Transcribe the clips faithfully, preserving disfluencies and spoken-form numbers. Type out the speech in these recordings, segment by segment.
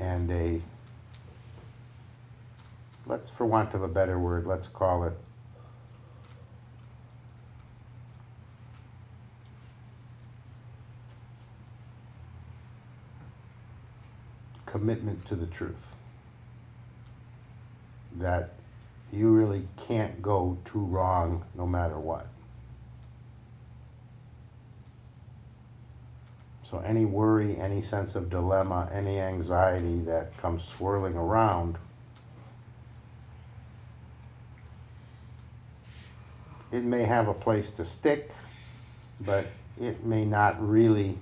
and a, let's, for want of a better word, let's call it commitment to the truth. That you really can't go too wrong no matter what. So any worry, any sense of dilemma, any anxiety that comes swirling around, it may have a place to stick, but it may not really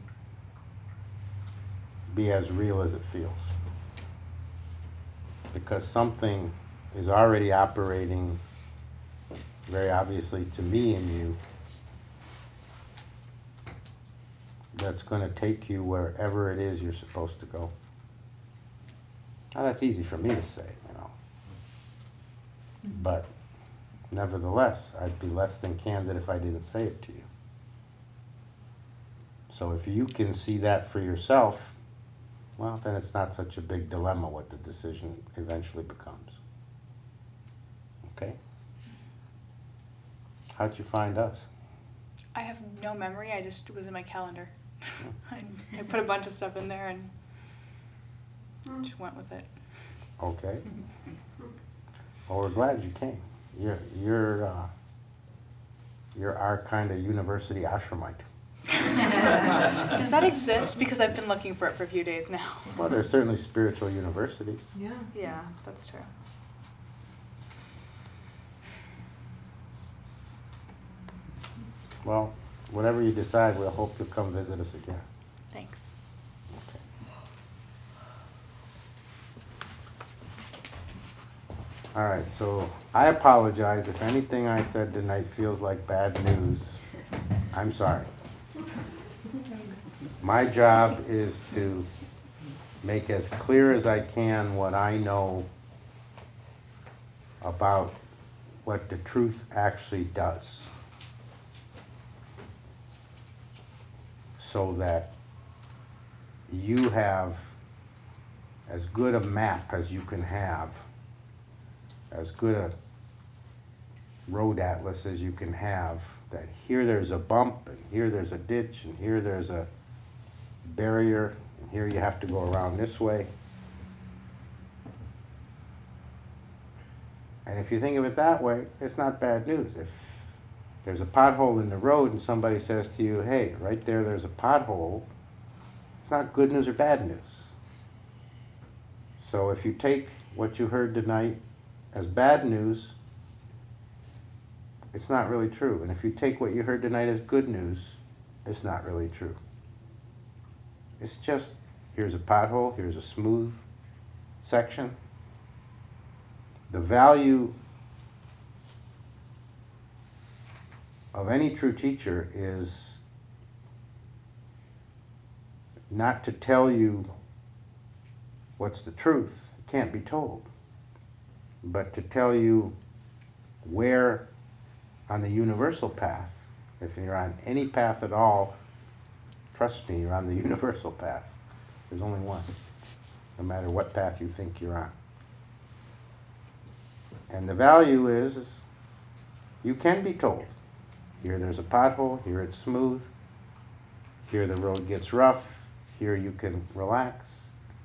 be as real as it feels. Because something is already operating very obviously to me and you that's going to take you wherever it is you're supposed to go. Now that's easy for me to say, you know. But nevertheless, I'd be less than candid if I didn't say it to you. So if you can see that for yourself, well, then it's not such a big dilemma what the decision eventually becomes. Okay? How'd you find us? I have no memory. I just, it was in my calendar. I, I put a bunch of stuff in there and just went with it. Okay. Well, we're glad you came. You're you're uh, you're our kind of university ashramite. Does that exist? Because I've been looking for it for a few days now. Well, there's certainly spiritual universities. Yeah. Yeah, that's true. Well, whatever you decide, we'll hope you'll come visit us again. Thanks. Okay. All right, so I apologize if anything I said tonight feels like bad news. I'm sorry. My job is to make as clear as I can what I know about what the truth actually does, so that you have as good a map as you can have, as good a road atlas as you can have, that here there's a bump, and here there's a ditch, and here there's a barrier, and here you have to go around this way. And if you think of it that way, it's not bad news. If there's a pothole in the road and somebody says to you, hey, right there, there's a pothole, it's not good news or bad news. So if you take what you heard tonight as bad news, it's not really true. And if you take what you heard tonight as good news, it's not really true. It's just, here's a pothole, here's a smooth section. The value of any true teacher is not to tell you what's the truth, it can't be told, but to tell you where on the universal path, if you're on any path at all, trust me, you're on the universal path. There's only one, no matter what path you think you're on. And the value is, you can be told. Here there's a pothole, here it's smooth, here the road gets rough, here you can relax.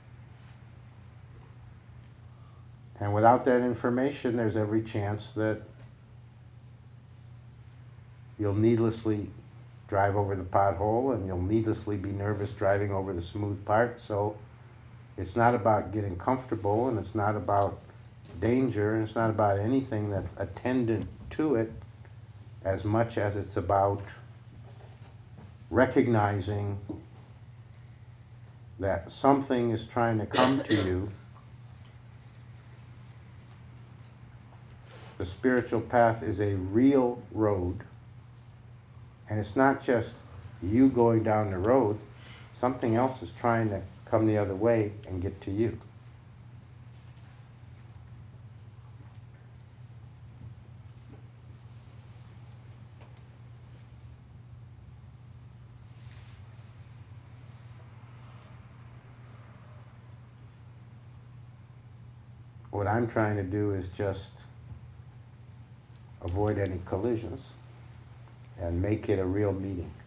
And without that information, there's every chance that you'll needlessly drive over the pothole, and you'll needlessly be nervous driving over the smooth part. So it's not about getting comfortable, and it's not about danger, and it's not about anything that's attendant to it, as much as it's about recognizing that something is trying to come to you. The spiritual path is a real road, and it's not just you going down the road. Something else is trying to come the other way and get to you. What I'm trying to do is just avoid any collisions and make it a real meeting.